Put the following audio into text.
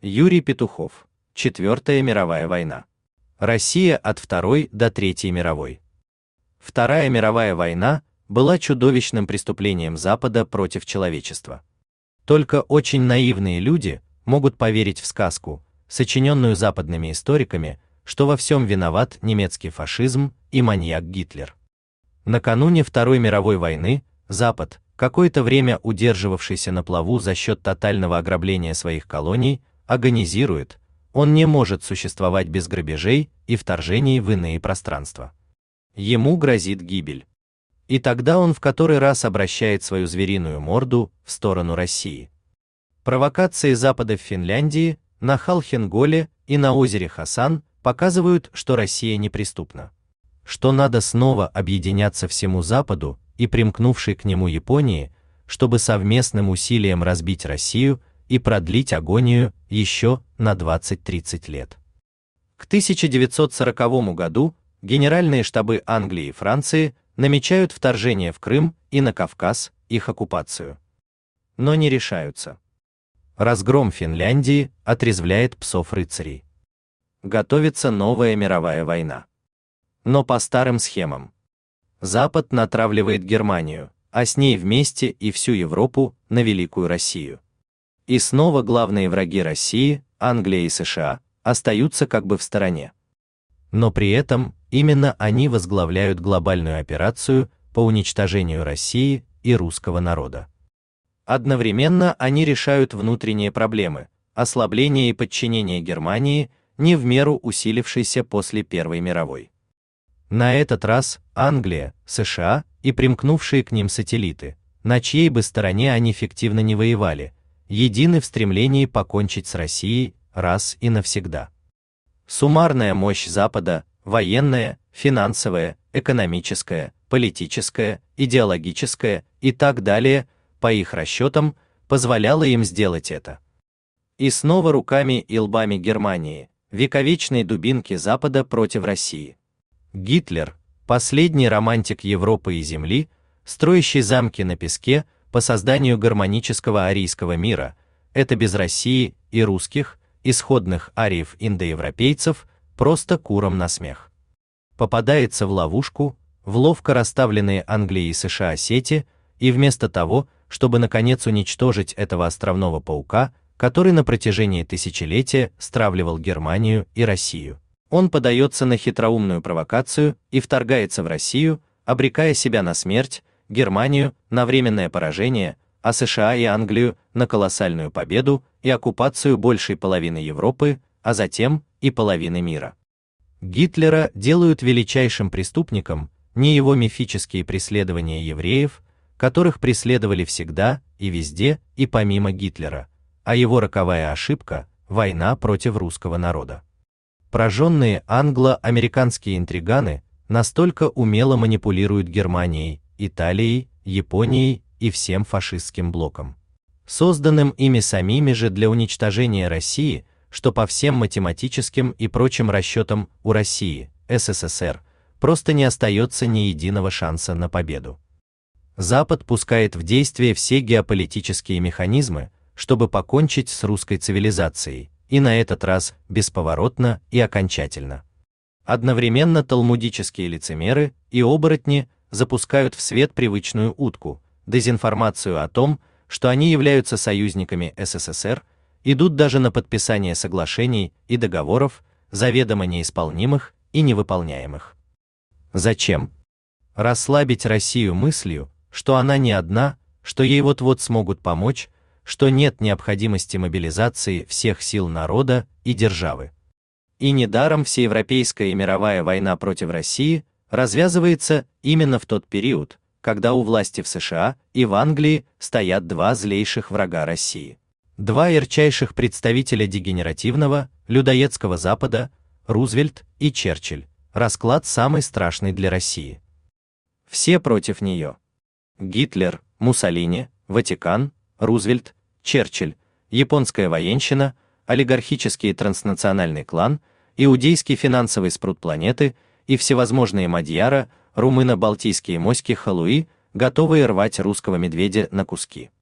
Юрий Петухов. Четвертая мировая война. Россия от Второй до Третьей мировой. Вторая мировая война была чудовищным преступлением Запада против человечества. Только очень наивные люди могут поверить в сказку, сочиненную западными историками, что во всем виноват немецкий фашизм и маньяк Гитлер. Накануне Второй мировой войны Запад, какое-то время удерживавшийся на плаву за счет тотального ограбления своих колоний, агонизирует. Он не может существовать без грабежей и вторжений в иные пространства. Ему грозит гибель. И тогда он в который раз обращает свою звериную морду в сторону России. Провокации Запада в Финляндии, на Халхенголе и на озере Хасан показывают, что Россия неприступна. Что надо снова объединяться всему Западу и примкнувшей к нему Японии, чтобы совместным усилием разбить Россию и продлить агонию еще на 20-30 лет. К 1940 году генеральные штабы Англии и Франции намечают вторжение в Крым и на Кавказ, их оккупацию. Но не решаются. Разгром Финляндии отрезвляет псов-рыцарей. Готовится новая мировая война. Но по старым схемам. Запад натравливает Германию, а с ней вместе и всю Европу на Великую Россию. И снова главные враги России, Англия и США, остаются как бы в стороне. Но при этом именно они возглавляют глобальную операцию по уничтожению России и русского народа. Одновременно они решают внутренние проблемы, ослабление и подчинение Германии, не в меру усилившейся после Первой мировой. На этот раз Англия, США и примкнувшие к ним сателлиты, на чьей бы стороне они фиктивно не воевали, едины в стремлении покончить с Россией раз и навсегда. Суммарная мощь Запада, военная, финансовая, экономическая, политическая, идеологическая и так далее, по их расчетам, позволяла им сделать это. И снова руками и лбами Германии, вековечной дубинки Запада против России. Гитлер, последний романтик Европы и Земли, строящий замки на песке по созданию гармонического арийского мира, это без России и русских, исходных ариев-индоевропейцев, просто курам на смех. Попадается в ловушку, в ловко расставленные Англией и США сети, и вместо того, чтобы наконец уничтожить этого островного паука, который на протяжении тысячелетия стравливал Германию и Россию, он подается на хитроумную провокацию и вторгается в Россию, обрекая себя на смерть, Германию на временное поражение, а США и Англию на колоссальную победу и оккупацию большей половины Европы, а затем и половины мира. Гитлера делают величайшим преступником не его мифические преследования евреев, которых преследовали всегда и везде и помимо Гитлера, а его роковая ошибка – война против русского народа. Прожженные англо-американские интриганы настолько умело манипулируют Германией, Италией, Японией и всем фашистским блоком, созданным ими самими же для уничтожения России, что по всем математическим и прочим расчетам у России, СССР, просто не остается ни единого шанса на победу. Запад пускает в действие все геополитические механизмы, чтобы покончить с русской цивилизацией, и на этот раз бесповоротно и окончательно. Одновременно талмудические лицемеры и оборотни запускают в свет привычную утку, дезинформацию о том, что они являются союзниками СССР, идут даже на подписание соглашений и договоров, заведомо неисполнимых и невыполняемых. Зачем? Расслабить Россию мыслью, что она не одна, что ей вот-вот смогут помочь, что нет необходимости мобилизации всех сил народа и державы. И недаром всеевропейская и мировая война против России развязывается именно в тот период, когда у власти в США и в Англии стоят два злейших врага России. Два ярчайших представителя дегенеративного, людоедского Запада, Рузвельт и Черчилль. Расклад самый страшный для России. Все против нее. Гитлер, Муссолини, Ватикан, Рузвельт, Черчилль, японская военщина, олигархический транснациональный клан, иудейский финансовый спрут планеты и всевозможные мадьяра, румыно-балтийские моськи халуи, готовые рвать русского медведя на куски.